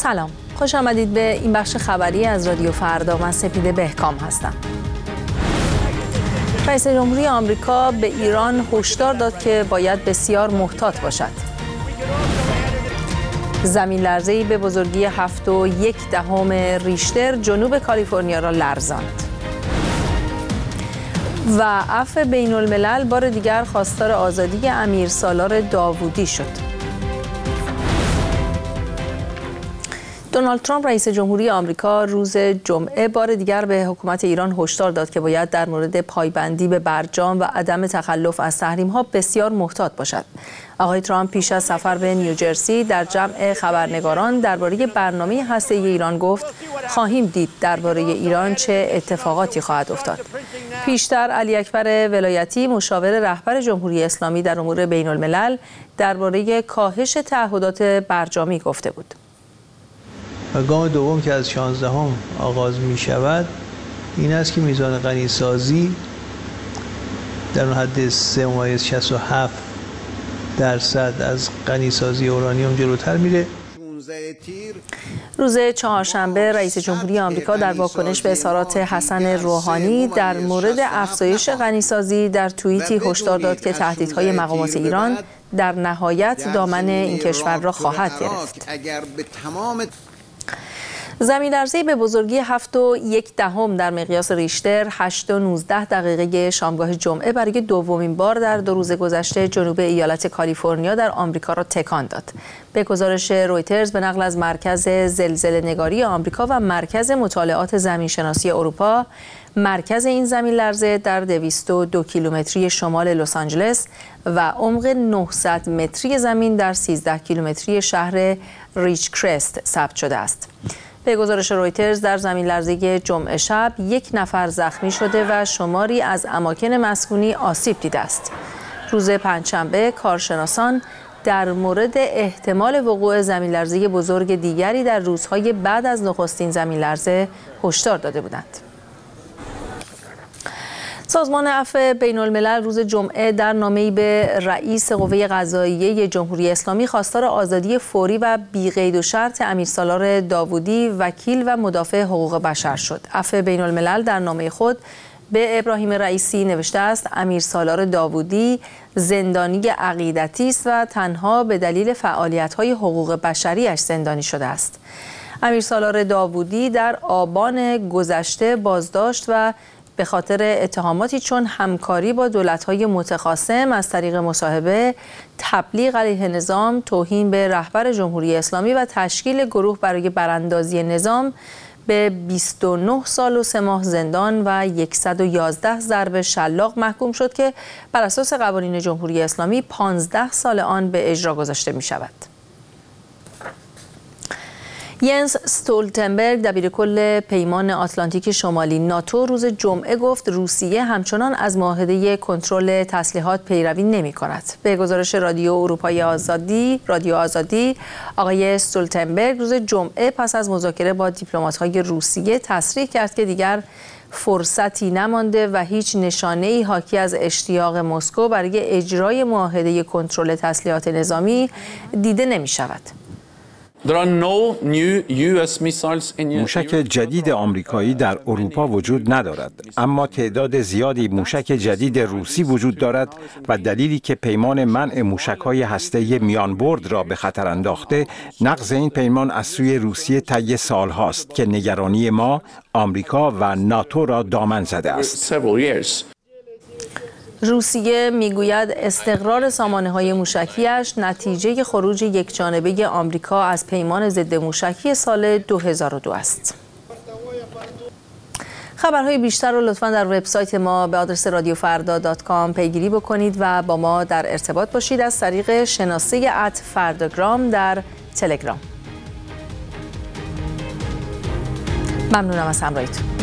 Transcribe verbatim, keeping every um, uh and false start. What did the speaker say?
سلام، خوش آمدید به این بخش خبری از رادیو فردا. من سپیده بهکام هستم. رئیس جمهوری آمریکا به ایران هشدار داد که باید بسیار محتاط باشد. زمین لرزه‌ای به بزرگی هفت و یک دهم ریشتر جنوب کالیفرنیا را لرزاند. و عفو بین الملل بار دیگر خواستار آزادی امیر سالار داوودی شد. دونالد ترامپ رئیس جمهوری آمریکا روز جمعه بار دیگر به حکومت ایران هشدار داد که باید در مورد پایبندی به برجام و عدم تخلف از تحریم‌ها بسیار محتاط باشد. آقای ترامپ پیش از سفر به نیوجرسی در جمع خبرنگاران درباره برنامه هسته‌ای ایران گفت: خواهیم دید درباره ایران چه اتفاقاتی خواهد افتاد. پیشتر علی اکبر ولایتی مشاور رهبر جمهوری اسلامی در امور بین الملل درباره کاهش تعهدات برجامی گفته بود. و گام دوم که از شانزدهم آغاز می شود این است که میزان غنیسازی در حد سه ممیز شصت و هفت درصد از غنیسازی اورانیوم جلوتر میره. روز چهارشنبه رئیس جمهوری آمریکا در واکنش به اظهارات حسن روحانی در مورد افزایش غنیسازی در توییتی هشدار داد که تهدیدهای مقامات ایران در نهایت دامن این کشور را خواهد گرفت. زمین لرزه‌ای به بزرگی هفت و یک دهم در مقیاس ریشتر هشت و نوزده دقیقه شامگاه جمعه برای دومین بار در دو روز گذشته جنوب ایالت کالیفرنیا در آمریکا را تکان داد. به گزارش رویترز به نقل از مرکز زلزله‌نگاری آمریکا و مرکز مطالعات زمینشناسی اروپا، مرکز این زمین لرزه در دویست و دو کیلومتری شمال لس آنجلس و عمق نهصد متری زمین در سیزده کیلومتری شهر ریچ کرست ثبت شده است. به گزارش رویترز در زمین لرزه جمعه شب یک نفر زخمی شده و شماری از اماکن مسکونی آسیب دیده است. روز پنجشنبه کارشناسان در مورد احتمال وقوع زمین لرزه بزرگ دیگری در روزهای بعد از نخستین زمین لرزه هشدار داده بودند. سازمان عفو بین الملل روز جمعه در نامه‌ای به رئیس قوه قضاییه جمهوری اسلامی خواستار آزادی فوری و بی‌قید و شرط امیر سالار داوودی وکیل و مدافع حقوق بشر شد. عفو بین الملل در نامه خود به ابراهیم رئیسی نوشته است: امیر سالار داوودی زندانی عقیدتی است و تنها به دلیل فعالیت‌های حقوق بشریش زندانی شده است. امیر سالار داوودی در آبان گذشته بازداشت و به خاطر اتهاماتی چون همکاری با دولت‌های متخاصم از طریق مصاحبه، تبلیغ علیه نظام، توهین به رهبر جمهوری اسلامی و تشکیل گروه برای براندازی نظام به بیست و نه سال و سه ماه زندان و صد و یازده ضرب شلاق محکوم شد که بر اساس قوانین جمهوری اسلامی پانزده سال آن به اجرا گذاشته می شود. ینس استولتنبرگ دبیرکل پیمان آتلانتیک شمالی ناتو روز جمعه گفت روسیه همچنان از معاهده کنترل تسلیحات پیروی نمی کند. به گزارش رادیو اروپای آزادی، رادیو آزادی، آقای استولتنبرگ روز جمعه پس از مذاکره با دیپلمات‌های روسیه تصریح کرد که دیگر فرصتی نمانده و هیچ نشانه‌ای حاکی از اشتیاق مسکو برای اجرای معاهده کنترل تسلیحات نظامی دیده نمی شود. موشک جدید آمریکایی در اروپا وجود ندارد، اما تعداد زیادی موشک جدید روسی وجود دارد و دلیلی که پیمان منع موشک‌های هسته‌ای میانبرد را به خطر انداخته، نقض این پیمان از سوی روسیه طی سال‌هاست که نگرانی ما، آمریکا و ناتو را دامن زده است. روسیه میگوید استقرار سامانه‌های موشکیش نتیجه خروج یکجانبه آمریکا از پیمان ضد موشکی سال دو هزار و دو است. خبرهای بیشتر رو لطفاً در وبسایت ما به آدرس رادیو فردا دات کام پیگیری بکنید و با ما در ارتباط باشید از طریق شناسه ات فرداگرام در تلگرام. ممنونم از همراهیتون.